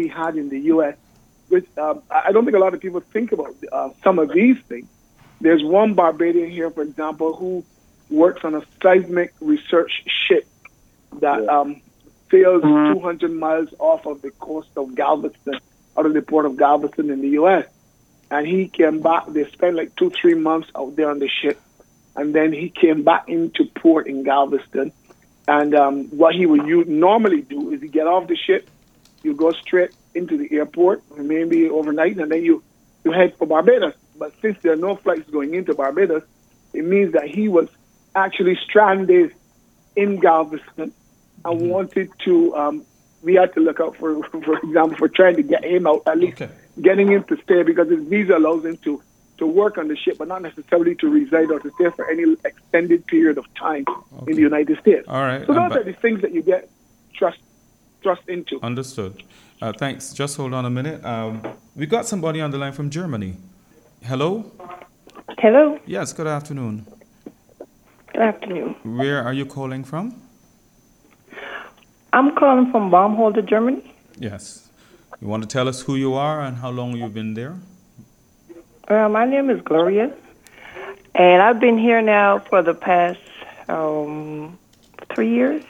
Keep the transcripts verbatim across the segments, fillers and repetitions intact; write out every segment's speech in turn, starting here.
we had in the U S, which um, I don't think a lot of people think about uh, some of these things. There's one Barbadian here, for example, who works on a seismic research ship that um, sails two hundred miles off of the coast of Galveston, out of the port of Galveston in the U S. And he came back. They spent like two, three months out there on the ship. And then he came back into port in Galveston. And um, what he would you normally do is you get off the ship, you go straight into the airport, maybe overnight, and then you, you head for Barbados. But since there are no flights going into Barbados, it means that he was actually stranded in Galveston and mm-hmm. wanted to, um, we had to look out for, for example, for trying to get him out, at least okay. getting him to stay, because his visa allows him to, to work on the ship, but not necessarily to reside or to stay for any extended period of time okay. in the United States. All right. So those ba- are the things that you get trust trust into. Understood. Uh, thanks. Just hold on a minute. Um, we got somebody on the line from Germany. Hello? Hello? Yes, good afternoon. Good afternoon. Where are you calling from? I'm calling from Baumholder, Germany. Yes. You want to tell us who you are and how long you've been there? Uh, my name is Gloria, and I've been here now for the past um, three years.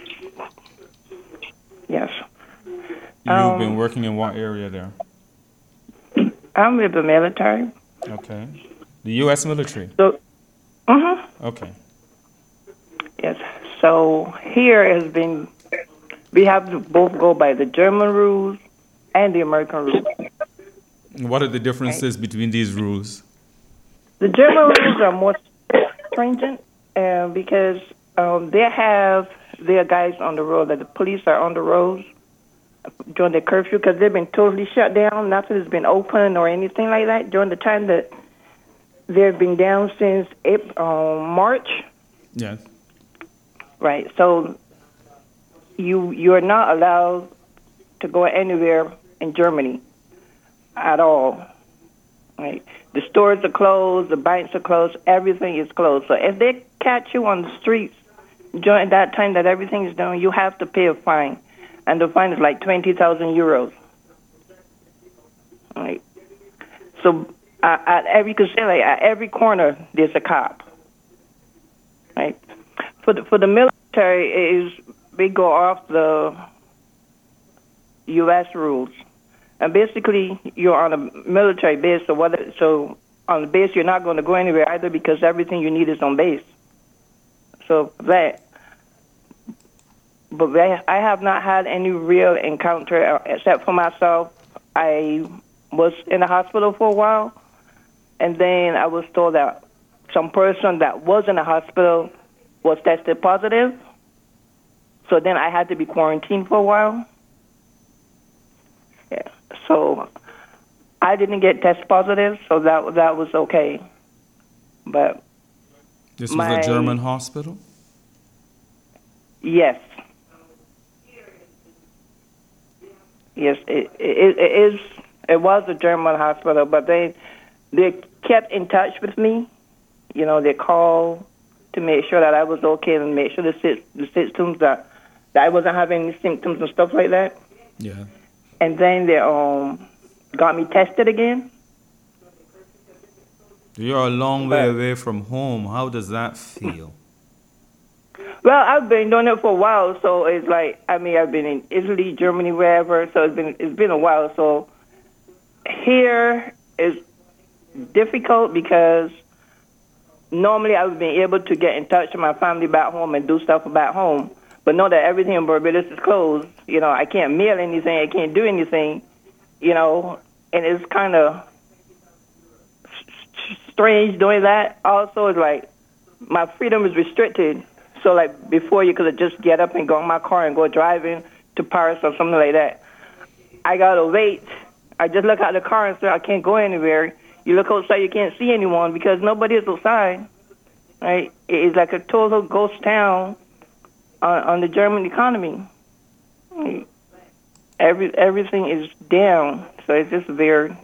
Yes. You've um, been working in what area there? I'm with the military. Okay. The U S military? So, uh-huh. Okay. Yes. So here has been, we have to both go by the German rules and the American rules. What are the differences okay. between these rules? The German rules are more stringent uh, because um, they have their guys on the road, that the police are on the roads during the curfew, because they've been totally shut down. Nothing has been open or anything like that during the time that they've been down since April, um, March. Yes. Right. So you you are not allowed to go anywhere in Germany at all. Right. The stores are closed, the banks are closed, everything is closed. So if they catch you on the streets during that time that everything is done, you have to pay a fine. And the fine is like twenty thousand euros. Right. So uh, at every, you could say like at every corner there's a cop. Right. For the for the military, is we go off the U S rules, and basically you're on a military base. So whether so on the base you're not going to go anywhere either, because everything you need is on base. So that. But I have not had any real encounter except for myself. I was in the hospital for a while, and then I was told that some person that was in the hospital was tested positive. So then I had to be quarantined for a while. Yeah. So I didn't get test positive, so that that was okay. But this was my, a German hospital? Yes. Yes, it, it, it is. It was a German hospital, but they they kept in touch with me. You know, they called to make sure that I was okay and make sure the the symptoms that that I wasn't having any symptoms and stuff like that. Yeah. And then they um got me tested again. You're a long way away from home. How does that feel? Well, I've been doing it for a while, so it's like, I mean, I've been in Italy, Germany, wherever, so it's been it's been a while. So here is difficult because normally I would be able to get in touch with my family back home and do stuff back home. But now that everything in Barbados is closed, you know, I can't mail anything, I can't do anything, you know, and it's kind of strange doing that. Also, it's like my freedom is restricted. So, like, before you could just get up and go in my car and go driving to Paris or something like that. I got to wait. I just look out the car and say, I can't go anywhere. You look outside, you can't see anyone because nobody is outside. Right? It's like a total ghost town on, on the German economy. Every Everything is down. So it's just very...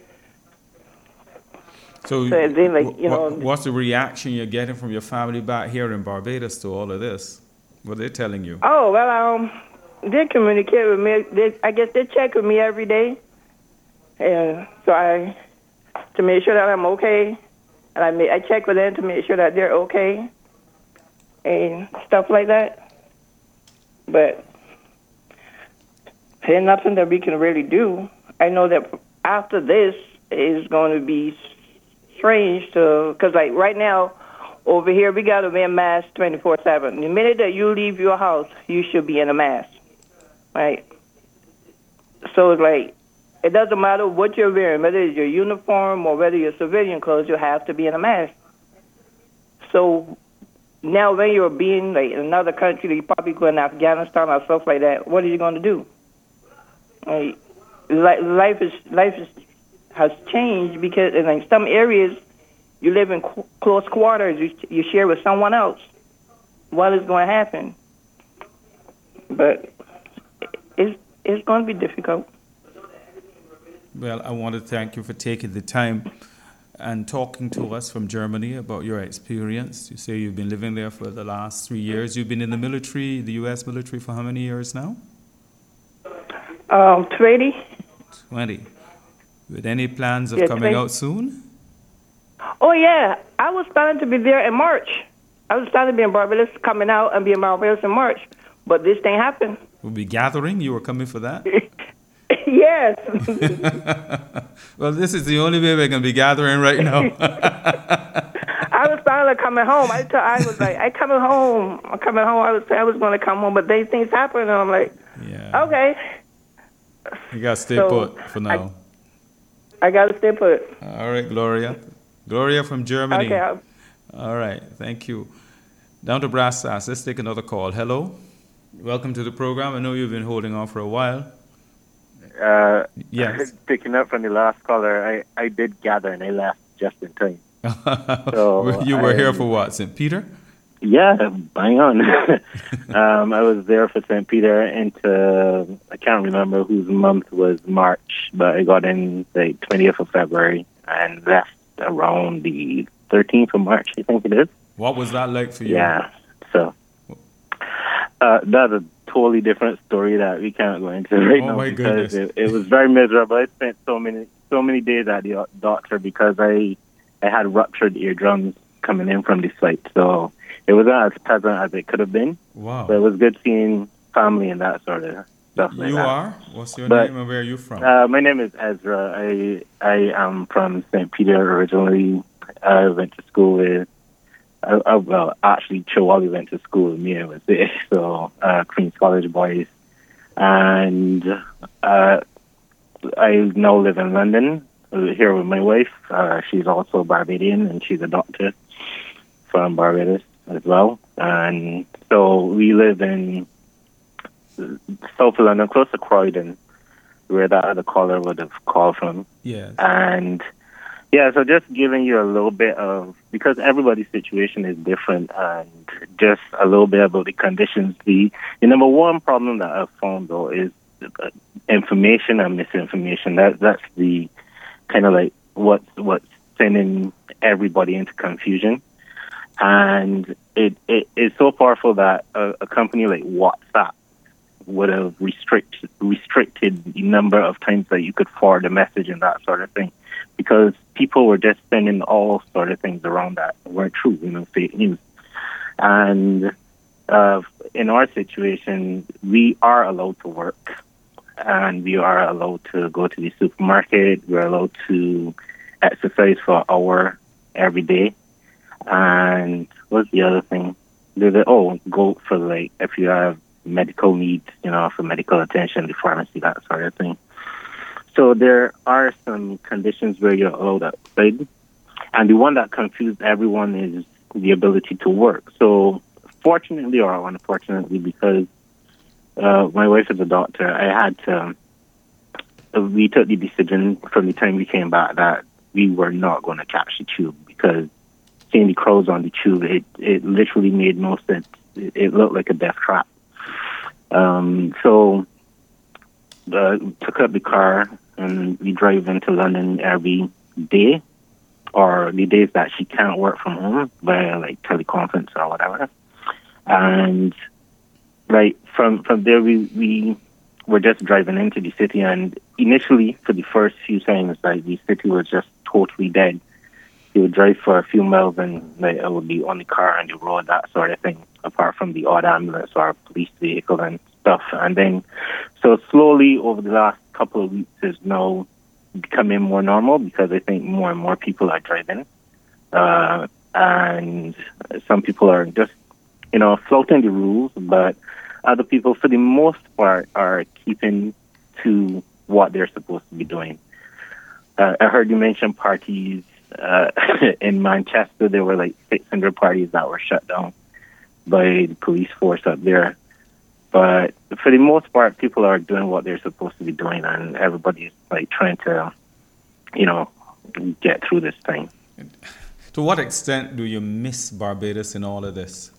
So, so then, like, you know, what's the reaction you're getting from your family back here in Barbados to all of this? What are they telling you? Oh, well, um, they communicate with me. They, I guess they check with me every day, and so I to make sure that I'm okay, and I make, I check with them to make sure that they're okay, and stuff like that. But there's nothing that we can really do. I know that after this is going to be strange to, because like right now over here we got to wear masks twenty-four seven. The minute that you leave your house, you should be in a mask, right? So it's like, it doesn't matter what you're wearing, whether it's your uniform or whether you're civilian clothes, you have to be in a mask. So now when you're being like in another country, you probably go in Afghanistan or stuff like that, what are you going to do? Like, life is life is, has changed because in like some areas you live in qu- close quarters, you, you share with someone else. What is going to happen? But it's it's going to be difficult. Well, I want to thank you for taking the time and talking to us from Germany about your experience. You say you've been living there for the last three years. You've been in the military, the U S military, for how many years now? Um, twenty. twenty. With any plans of Yeah, coming twenty. out soon? Oh, yeah. I was planning to be there in March. I was planning to be in Barbados, coming out and be in Barbados in March. But this thing happened. We'll be gathering. You were coming for that? Yes. Well, this is the only way we're going to be gathering right now. I was finally coming home. I, t- I was like, I coming home. I'm coming home. I was I was going to come home, but then things happened, and I'm like, Yeah. okay. You got to stay So, put for now. I got to stay put. All right, Gloria. Gloria from Germany. Okay. I'll- All right, thank you. Down to brass tacks. Let's take another call. Hello. Welcome to the program. I know you've been holding on for a while. Uh, Yes. Picking up from the last caller, I, I did gather and I left just in time. So You were I- here for what, Saint Peter? Yeah, bang on. um, I was there for Saint Peter into, I can't remember whose month was March, but I got in the twentieth of February and left around the thirteenth of March, I think it is. What was that like for you? Yeah, so uh, that's a totally different story that we can't go into right Oh, now my because goodness. it, it was very miserable. I spent so many so many days at the doctor because I I had ruptured eardrums coming in from the flight, so it wasn't as pleasant as it could have been. Wow. But it was good seeing family and that sort of stuff. You like that. are? What's your But, name and where are you from? Uh, my name is Ezra. I I am from Saint Peter originally. I went to school with, uh, uh, well, actually, Chowali went to school with me. I was there, so uh, Queen's College boys. And uh, I now live in London, uh, here with my wife. Uh, she's also Barbadian, and she's a doctor from Barbados as well. And so we live in South London, close to Croydon, where that other caller would have called from. Yes. And yeah, so just giving you a little bit of, because everybody's situation is different, and just a little bit about the conditions. The, the number one problem that I've found, though, is uh, information and misinformation. That That's the kind of like what's, what's sending everybody into confusion. And it, it it's so powerful that a, a company like WhatsApp would have restrict, restricted the number of times that you could forward a message and that sort of thing, because people were just sending all sort of things around that weren't true, you know, fake news. And uh, in our situation, we are allowed to work, and we are allowed to go to the supermarket. We're allowed to exercise for an hour every day. And what's the other thing? There's a, oh, go for like if you have medical needs, you know, for medical attention, the pharmacy, that sort of thing. So there are some conditions where you're allowed outside. And the one that confused everyone is the ability to work. So fortunately or unfortunately, because uh, my wife is a doctor, I had to, uh, we took the decision from the time we came back that we were not going to catch the tube, because seeing the crowds on the tube, it, it literally made no sense. It, it looked like a death trap. Um, so uh, took up the car and we drive into London every day, or the days that she can't work from home via like teleconference or whatever. And like from from there we we were just driving into the city, and initially for the first few times, like the city was just totally dead. You would drive for a few miles and like it would be on the car and the road, that sort of thing, apart from the odd ambulance or police vehicle and stuff. And then, so slowly over the last couple of weeks is now becoming more normal because I think more and more people are driving. Uh, and some people are just, you know, flouting the rules, but other people, for the most part, are keeping to what they're supposed to be doing. Uh, I heard you mention parties. Uh, in Manchester, there were like six hundred parties that were shut down by the police force up there. But for the most part, people are doing what they're supposed to be doing, and everybody's like trying to, you know, get through this thing. To what extent do you miss Barbados in all of this?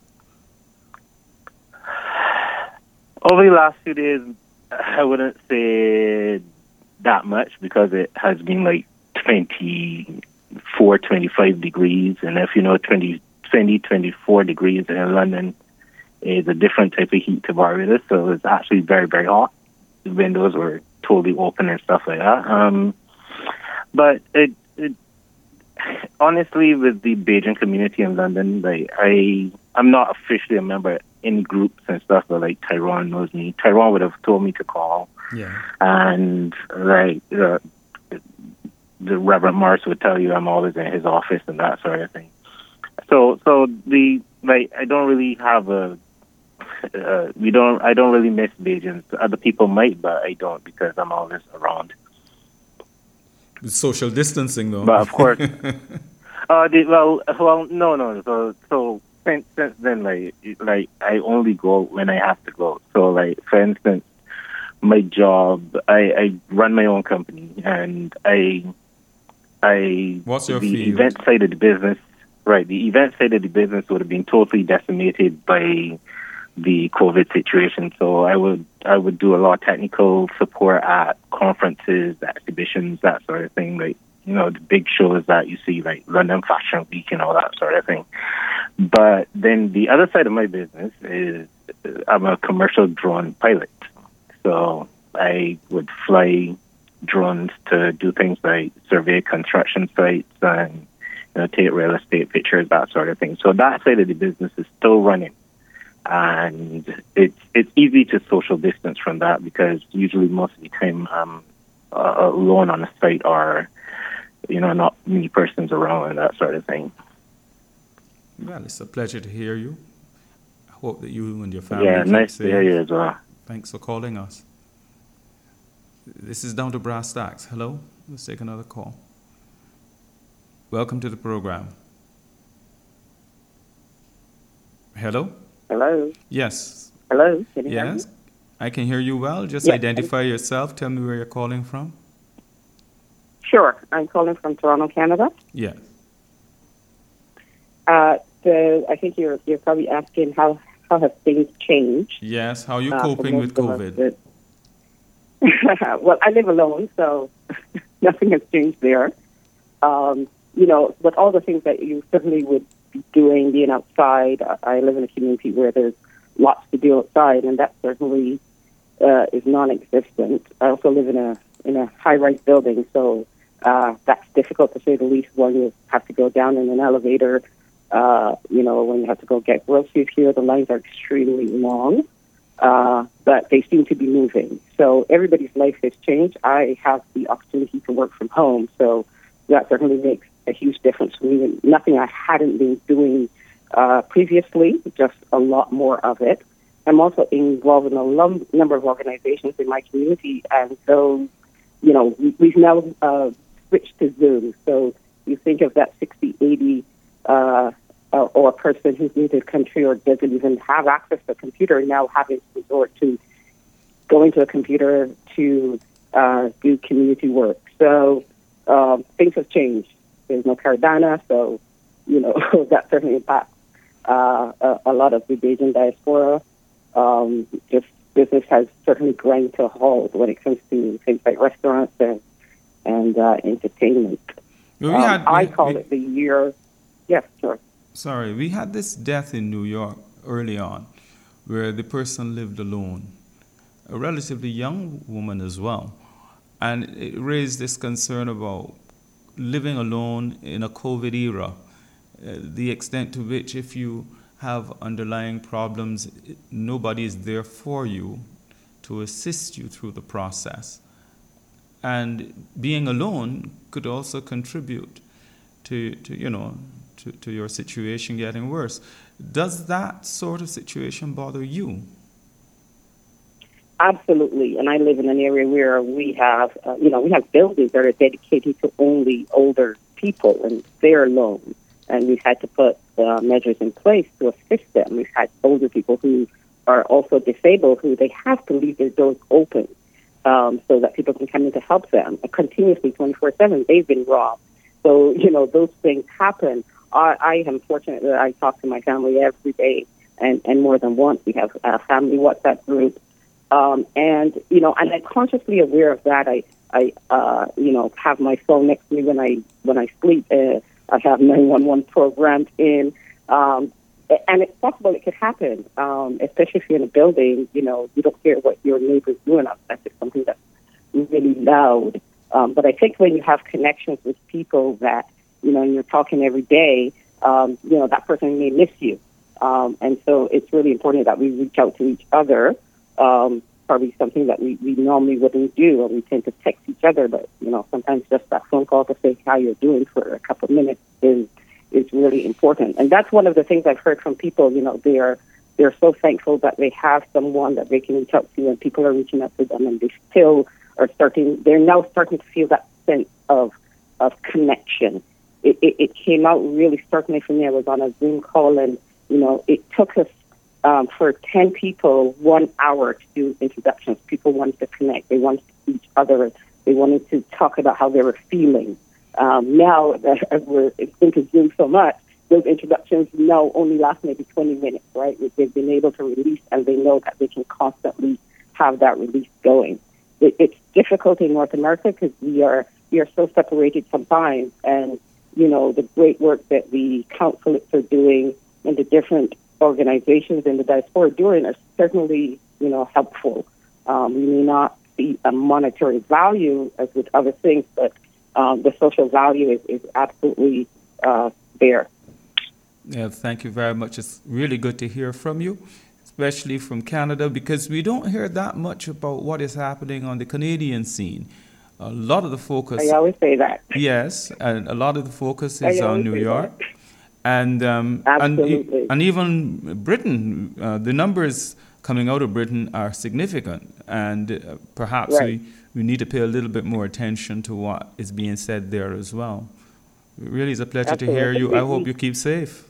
Over the last few days, I wouldn't say that much because it has been like twenty-four, twenty-five degrees. And if you know twenty, twenty, twenty-four degrees in London is a different type of heat to Barbados. So it's actually very, very hot. The windows were totally open and stuff like that. Um, but it, it honestly, with the Bajan community in London, like I, I'm not officially a member of any groups and stuff, but like Tyrone knows me. Tyrone would have told me to call. Yeah. And like uh, the Reverend Morris would tell you I'm always in his office and that sort of thing. So, so the like I don't really have a uh, we don't I don't really miss Bajans. Other people might, but I don't because I'm always around. Social distancing, though. But of course, uh, the, well, well, no, no. So, so since, since then, like, like I only go when I have to go. So, like, for instance, my job, I, I run my own company, and I, I. What's your the field? event side of the business, right? The event side of the business would have been totally decimated by the COVID situation. So I would I would do a lot of technical support at conferences, exhibitions, that sort of thing. Like, you know, the big shows that you see, like London Fashion Week and all that sort of thing. But then the other side of my business is I'm a commercial drone pilot. So I would fly drones to do things like survey construction sites and, you know, take real estate pictures, that sort of thing. So that side of the business is still running. And it's it's easy to social distance from that because usually most of the time I'm uh, alone on a site or, you know, not many persons around and that sort of thing. Well, it's a pleasure to hear you. I hope that you and your family Yeah, keep nice safe. to hear you as well. Thanks for calling us. This is Down to Brass Tacks. Hello? Let's take another call. Welcome to the program. Hello? Hello. Yes. Hello. Can you hear me? Yes. I can hear you well. Just Yes. identify yourself. Tell me where you're calling from. Sure. I'm calling from Toronto, Canada. Yes. Uh, so I think you're you're probably asking how, how have things changed? Yes. How are you uh, for coping with most of us COVID? that- well, I live alone, so nothing has changed there. Um, you know, but all the things that you certainly would be doing, being outside. I live in a community where there's lots to do outside, and that certainly uh, is non-existent. I also live in a in a high-rise building, so uh, that's difficult to say the least. When you have to go down in an elevator, uh, you know, when you have to go get groceries here, the lines are extremely long, uh, but they seem to be moving. So everybody's life has changed. I have the opportunity to work from home, so that certainly makes a huge difference for me. Nothing I hadn't been doing uh, previously, just a lot more of it. I'm also involved in a lum- number of organizations in my community, and so, you know, we, we've now uh, switched to Zoom. So you think of that sixty, eighty, uh, or, or a person who's new to the country or doesn't even have access to a computer now having to resort to going to a computer to uh, do community work. So um, things have changed. There's no Cardano, so, you know, that certainly impacts uh, a, a lot of the Bajan diaspora. Um, just business has certainly grind to a halt when it comes to things like restaurants and, and uh, entertainment. Well, we um, had, I we, call we, it the year. Yes, sure. Sorry, we had this death in New York early on. where the person lived alone, a relatively young woman as well. And it raised this concern about living alone in a COVID era, uh, the extent to which if you have underlying problems, nobody is there for you to assist you through the process. And being alone could also contribute to, to you know, to, to your situation getting worse. Does that sort of situation bother you? Absolutely. And I live in an area where we have, uh, you know, we have buildings that are dedicated to only older people, and they're alone. And we've had to put uh, measures in place to assist them. We've had older people who are also disabled who they have to leave their doors open um, so that people can come in to help them. And continuously, twenty-four seven, they've been robbed. So, you know, those things happen. I, I am fortunate that I talk to my family every day, and, and more than once. We have a family WhatsApp group. Um, and, you know, and I'm consciously aware of that. I, I uh, you know, have my phone next to me when I when I sleep. Uh, I have nine one one programmed in. Um, and it's possible it could happen, um, especially if you're in a building, you know, you don't hear what your neighbor's doing unless it's something that's really loud. Um, but I think when you have connections with people that, you know, and you're talking every day, um, you know, that person may miss you. Um, and so it's really important that we reach out to each other. Um, probably something that we, we normally wouldn't do, and we tend to text each other. But, you know, sometimes just that phone call to say how you're doing for a couple of minutes is is really important. And that's one of the things I've heard from people. You know, they are they're so thankful that they have someone that they can reach out to, and people are reaching out to them, and they still are starting. They're now starting to feel that sense of of connection. It, it, it came out really certainly for me. I was on a Zoom call, and you know, it took us um, for ten people one hour to do introductions. People wanted to connect. They wanted to see each other. They wanted to talk about how they were feeling. Um, now that as we're into Zoom so much, those introductions now only last maybe twenty minutes, right? They've been able to release, and they know that they can constantly have that release going. It, it's difficult in North America because we are we are so separated sometimes, and you know, the great work that the consulates are doing and the different organizations in the diaspora are doing are certainly, you know, helpful. Um, we may not see a monetary value as with other things, but um, the social value is, is absolutely uh, there. Yeah, thank you very much. It's really good to hear from you, especially from Canada, because we don't hear that much about what is happening on the Canadian scene. A lot of the focus... I always say that. Yes, and a lot of the focus is on New York. That. And, um, Absolutely. and and even Britain. Uh, the numbers coming out of Britain are significant, and uh, perhaps right. we, we need to pay a little bit more attention to what is being said there as well. It really is a pleasure Absolutely. to hear you. I hope you keep safe.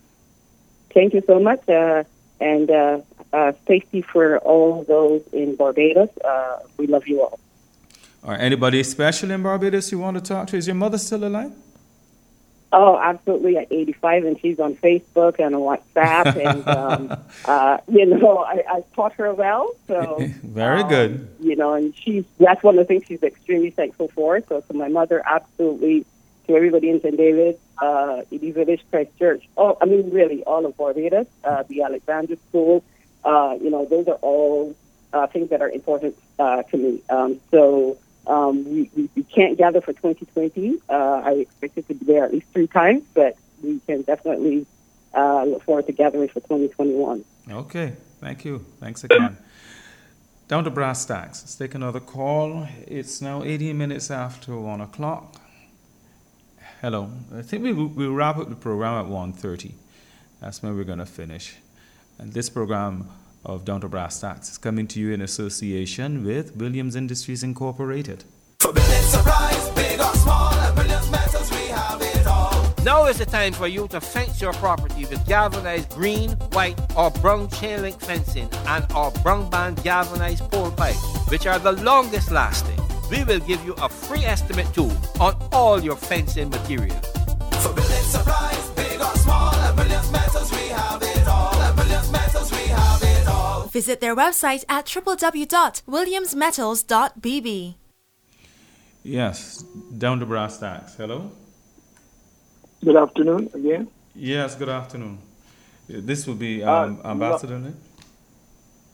Thank you so much, uh, and uh, uh, safety for all those in Barbados. Uh, we love you all. Or anybody special in Barbados you want to talk to? Is your mother still alive? Oh, absolutely. At eighty-five, and she's on Facebook and on WhatsApp, and um, uh, you know, I, I taught her well. So very um, good. You know, and she's that's one of the things she's extremely thankful for. So, to my mother, absolutely. To everybody in Saint David, uh, Edie Village, Christchurch. Oh, I mean, really, all of Barbados, uh, the Alexander School. Uh, you know, those are all uh, things that are important uh, to me. Um, so. Um, we, we, we can't gather for twenty twenty. Uh, I expect to be there at least three times, but we can definitely uh, look forward to gathering for twenty twenty-one. Okay, thank you. Thanks again. Down to brass tacks. Let's take another call. It's now eighteen minutes after one o'clock. Hello. I think we will we'll wrap up the program at one thirty. That's when we're going to finish. And this program of Down to Brass Tacks is coming to you in association with Williams Industries Incorporated. For building surprise, big or small, at Williams Metals we have it all. Now is the time for you to fence your property with galvanized green, white or brown chain link fencing and our brown band galvanized pole pipe, which are the longest lasting. We will give you a free estimate too on all your fencing materials. For building surprise, big or small, at Williams Metals we have it all. At Williams Metals we have it all. Visit their website at w w w dot williams metals dot b b. Yes, down to brass tacks. Hello? Good afternoon again. Yes, good afternoon. This will be um, Uh, Ambassador Nick.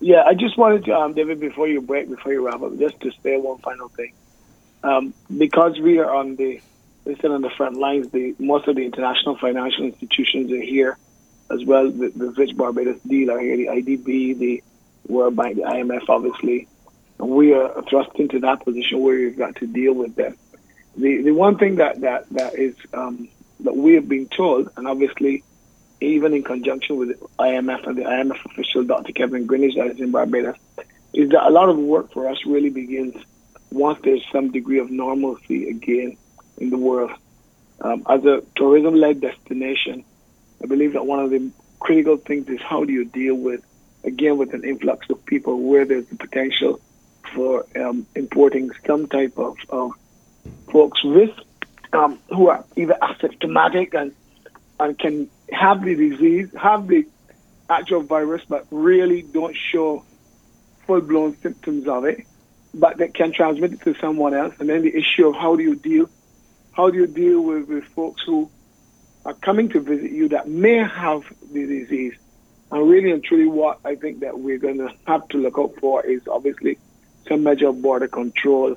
Yeah, I just wanted to, um, David, before you break, before you wrap up, just to say one final thing. Um, because we are on the, we sit on the front lines, the most of the international financial institutions are here, as well. The, the Rich Barbados deal are here, the I D B, the World Bank, the I M F, obviously. And we are thrust into that position where we've got to deal with them. The the one thing that, that, that is um, that we have been told, and obviously even in conjunction with the I M F and the I M F official, Doctor Kevin Greenidge, that is in Barbados, is that a lot of work for us really begins once there's some degree of normalcy again in the world. Um, as a tourism-led destination, I believe that one of the critical things is how do you deal with, again, with an influx of people where there's the potential for um, importing some type of, of folks with um, who are either asymptomatic and and can have the disease, have the actual virus, but really don't show full-blown symptoms of it, but that can transmit it to someone else. And then the issue of how do you deal, how do you deal with, with folks who are coming to visit you that may have the disease. And really and truly what I think that we're going to have to look out for is obviously some measure of border control,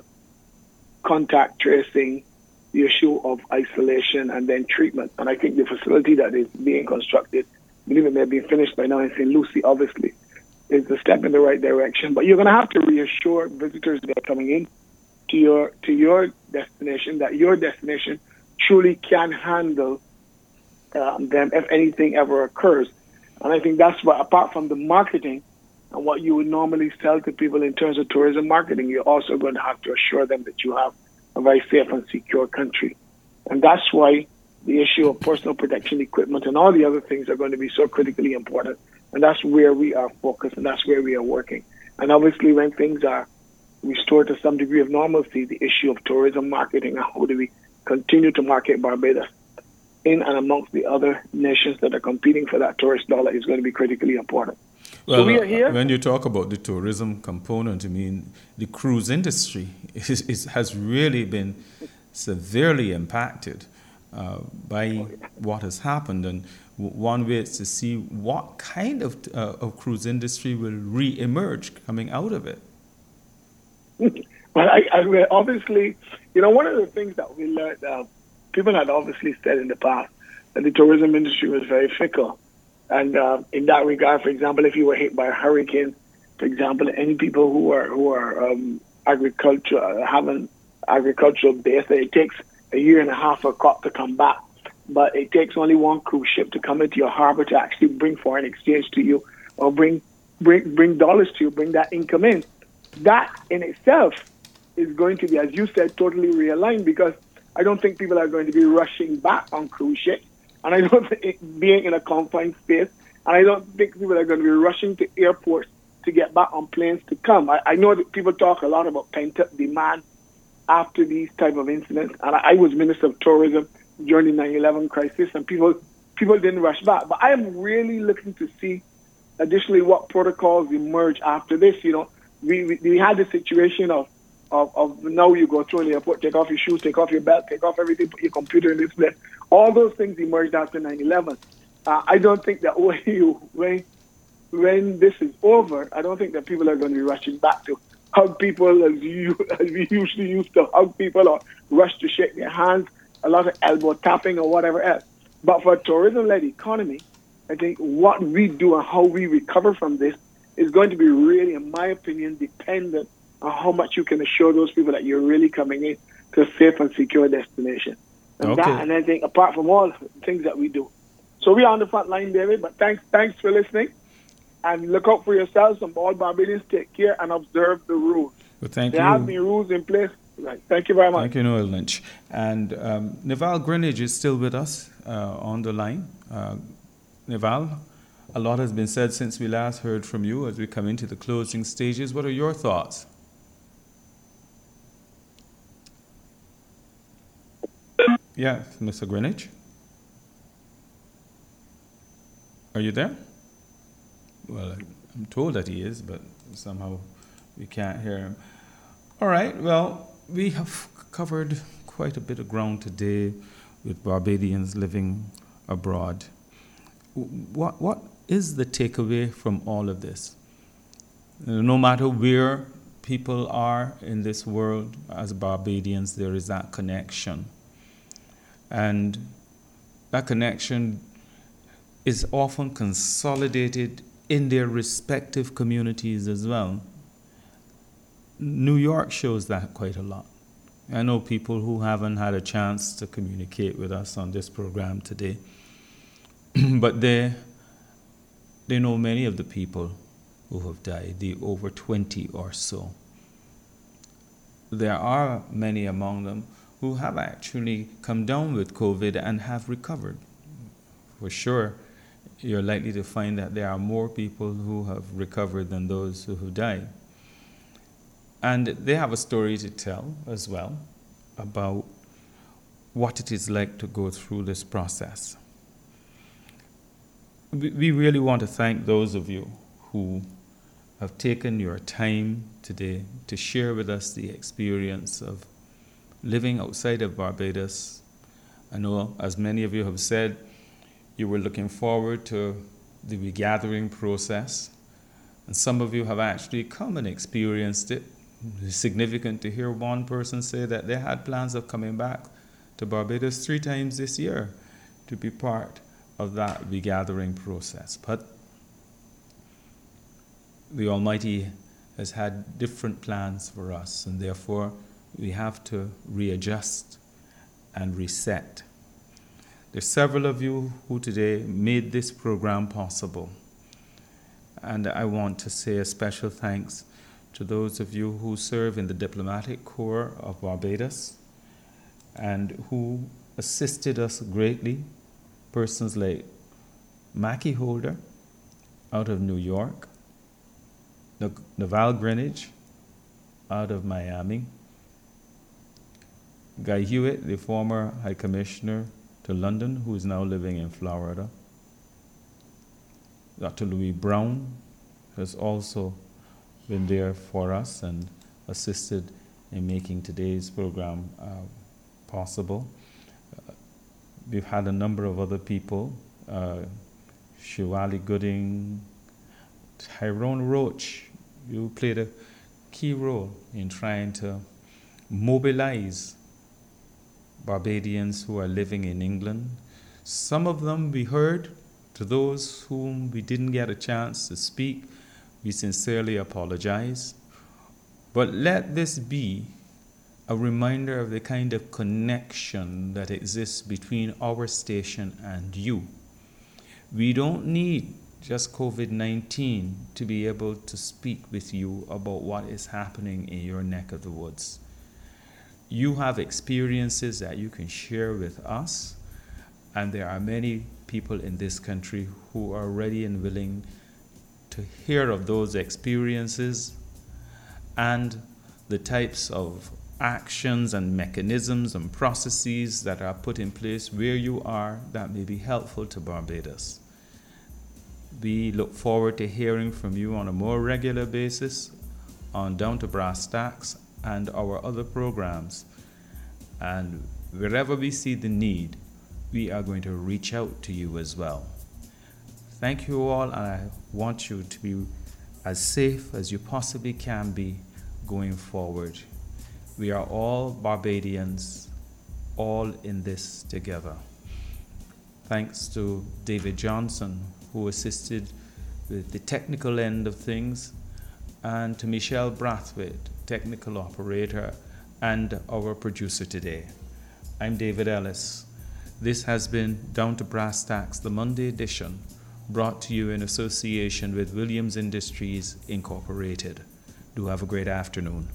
contact tracing, the issue of isolation, and then treatment. And I think the facility that is being constructed, I believe it may be finished by now in Saint Lucie, obviously, is a step in the right direction. But you're going to have to reassure visitors that are coming in to your to your destination that your destination truly can handle um, them if anything ever occurs. And I think that's what, apart from the marketing and what you would normally sell to people in terms of tourism marketing, you're also going to have to assure them that you have a very safe and secure country. And that's why the issue of personal protection equipment and all the other things are going to be so critically important. And that's where we are focused and that's where we are working. And obviously when things are restored to some degree of normalcy, the issue of tourism marketing and how do we continue to market Barbados in and amongst the other nations that are competing for that tourist dollar is going to be critically important. Well, so we are here. When you talk about the tourism component, I mean, the cruise industry is, is, has really been severely impacted uh, by what has happened. And w- one way is to see what kind of, uh, of cruise industry will re-emerge coming out of it. Well, I, I obviously, you know, one of the things that we learned, uh, people had obviously said in the past that the tourism industry was very fickle. And uh, in that regard, for example, if you were hit by a hurricane, for example, any people who are who are um, agriculture uh, having agricultural base, it takes a year and a half for a crop to come back. But it takes only one cruise ship to come into your harbor to actually bring foreign exchange to you or bring bring bring dollars to you, bring that income in. That in itself is going to be, as you said, totally realigned because I don't think people are going to be rushing back on cruise ships. And I don't think it, being in a confined space, and I don't think people are going to be rushing to airports to get back on planes to come. I, I know that people talk a lot about pent-up demand after these type of incidents. And I, I was Minister of Tourism during the nine eleven crisis, and people people didn't rush back. But I am really looking to see, additionally, what protocols emerge after this. You know, we we, we had the situation of Of, of now you go through in the airport, take off your shoes, take off your belt, take off everything, put your computer in this place. All those things emerged after nine eleven. Uh, I don't think that when, you, when, when this is over, I don't think that people are going to be rushing back to hug people as, you, as we usually used to hug people or rush to shake their hands, a lot of elbow tapping or whatever else. But for a tourism-led economy, I think what we do and how we recover from this is going to be really, in my opinion, dependent on how much you can assure those people that you're really coming in to a safe and secure destination. And Okay. that, and I think, apart from all the things that we do. So we are on the front line, David, but thanks thanks for listening. And look out for yourselves, and all Barbadians take care and observe the rules. Well, thank there you. have been rules in place. Right. Thank you very much. Thank you, Noel Lynch. And um, Neval Greenidge is still with us uh, on the line. Uh, Neval, a lot has been said since we last heard from you as we come into the closing stages. What are your thoughts? Yeah, Mister Greenidge. Are you there? Well, I'm told that he is, but somehow we can't hear him. All right, well, we have covered quite a bit of ground today with Barbadians living abroad. What, what is the takeaway from all of this? No matter where people are in this world, as Barbadians, there is that connection. And that connection is often consolidated in their respective communities as well. New York shows that quite a lot. I know people who haven't had a chance to communicate with us on this program today, but they, they know many of the people who have died, the over twenty or so. There are many among them who have actually come down with COVID and have recovered. For sure, you're likely to find that there are more people who have recovered than those who have died. And they have a story to tell as well about what it is like to go through this process. We really want to thank those of you who have taken your time today to share with us the experience of living outside of Barbados. I know, as many of you have said, you were looking forward to the regathering process, and some of you have actually come and experienced it. It's significant to hear one person say that they had plans of coming back to Barbados three times this year to be part of that regathering process. But the Almighty has had different plans for us, and therefore we have to readjust and reset. There's several of you who today made this program possible, and I want to say a special thanks to those of you who serve in the Diplomatic Corps of Barbados and who assisted us greatly. Persons like Mackie Holder out of New York, Naval Greenwich out of Miami, Guy Hewitt, the former High Commissioner to London, who is now living in Florida. Doctor Louis Brown has also been there for us and assisted in making today's program uh, possible. Uh, we've had a number of other people, uh, Shivali Gooding, Tyrone Roach. You played a key role in trying to mobilize Barbadians who are living in England. Some of them we heard. To those whom we didn't get a chance to speak, we sincerely apologize. But let this be a reminder of the kind of connection that exists between our station and you. We don't need just COVID nineteen to be able to speak with you about what is happening in your neck of the woods. You have experiences that you can share with us, and there are many people in this country who are ready and willing to hear of those experiences and the types of actions and mechanisms and processes that are put in place where you are that may be helpful to Barbados. We look forward to hearing from you on a more regular basis on Down to Brass Tacks and our other programs. And wherever we see the need, we are going to reach out to you as well. Thank you all, and I want you to be as safe as you possibly can be going forward. We are all Barbadians, all in this together. Thanks to David Johnson, who assisted with the technical end of things, and to Michelle Brathwaite, technical operator, and our producer today. I'm David Ellis. This has been Down to Brass Tacks, the Monday edition, brought to you in association with Williams Industries, Incorporated. Do have a great afternoon.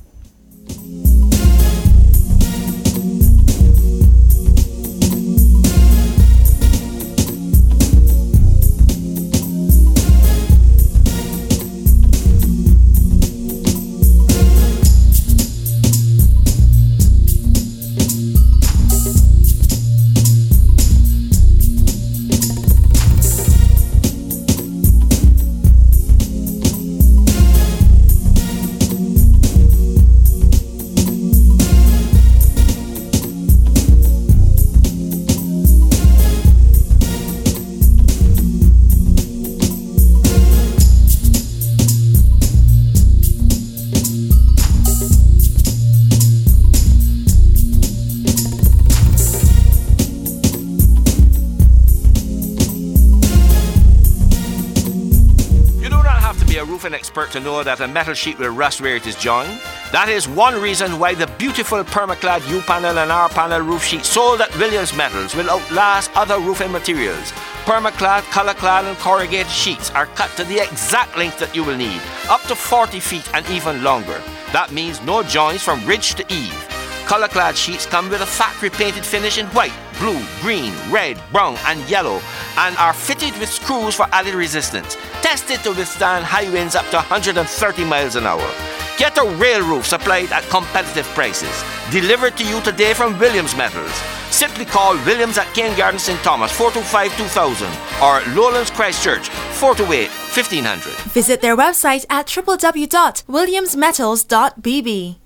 expert to know that a metal sheet will rust where it is joined. That is one reason why the beautiful Permaclad U-panel and R-panel roof sheet sold at Williams Metals will outlast other roofing materials. Permaclad, Colorclad and corrugated sheets are cut to the exact length that you will need, up to forty feet and even longer. That means no joints from ridge to eave. Colorclad sheets come with a factory painted finish in white, blue, green, red, brown and yellow and are fitted with screws for added resistance, tested to withstand high winds up to one hundred thirty miles an hour. Get a rail roof supplied at competitive prices. Delivered to you today from Williams Metals. Simply call Williams at Cane Garden Saint Thomas four two five two thousand or Lowlands Christchurch four two eight fifteen hundred. Visit their website at w w w dot williams metals dot b b.